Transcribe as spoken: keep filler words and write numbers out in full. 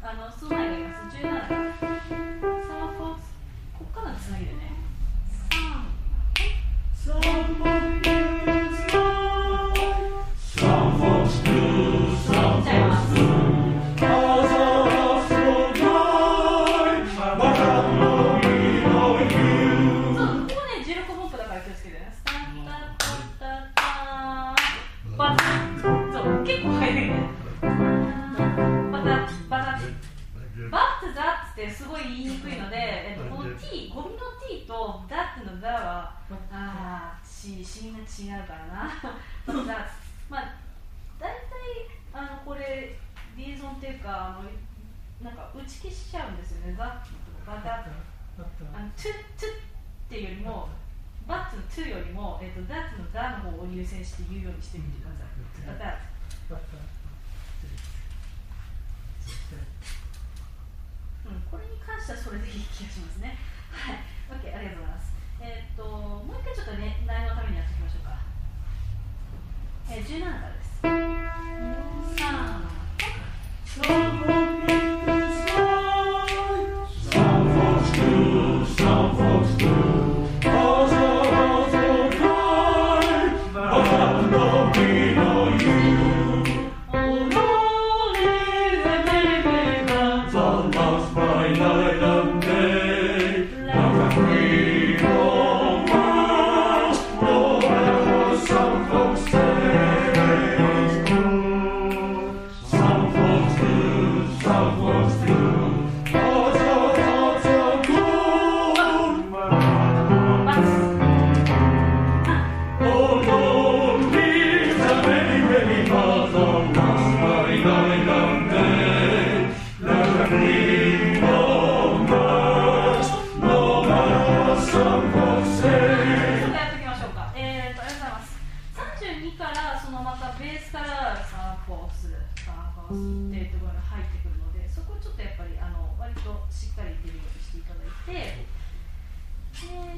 あのその前がいます。じゅうななからサーフォース、ここからのつなぎでね。 Some folks do, some folks do. Cause of so blind, but I know me, know you. そう、ここね、じゅうろく音符だから気をつけてね。スタッタッタッタッターバタッ、そう、結構速いね。バタッ、バタッ。バッツザッツってすごい言いにくいので、えっと、この t、語尾の t とダッツのダは、あー、し、しが違うからな。ザッツ。まあ、大体、あの、これ、リエゾンっていうか、あの、なんか打ち消しちゃうんですよね。ザッツとかバタッ。あの、トゥ、トゥっていうよりも、バッツのトゥよりも、えっと、ダッツのダの方を優先して言うようにしてみてください。バタッ。うん、これに関してはそれでいい気がしますね。はい、OK、ありがとうございます。えー、っと、もう一回ちょっとね、内容のためにやっておきましょうか。えー、じゅうななからです。さん、 Some folks do, some folks do. Cause of so blind, but I know me, know you. Lonely the many lands are lost by night and day. Like a free romance, no matter what some folks say. Some folks do, some folks do. Cause of so good, but I Oh Lord, leave the many, many miles of lost by night and day. Let them bring romance, no matter what some folks ちょ say. っとやっておきましょうか。えー、っと、ありがとうございます。さんじゅうにからそのまたベースからサーフォース、サーフォースっていうところが入ってくるので、そこをちょっとやっぱりあの割としっかり出るようにしていただいて、えー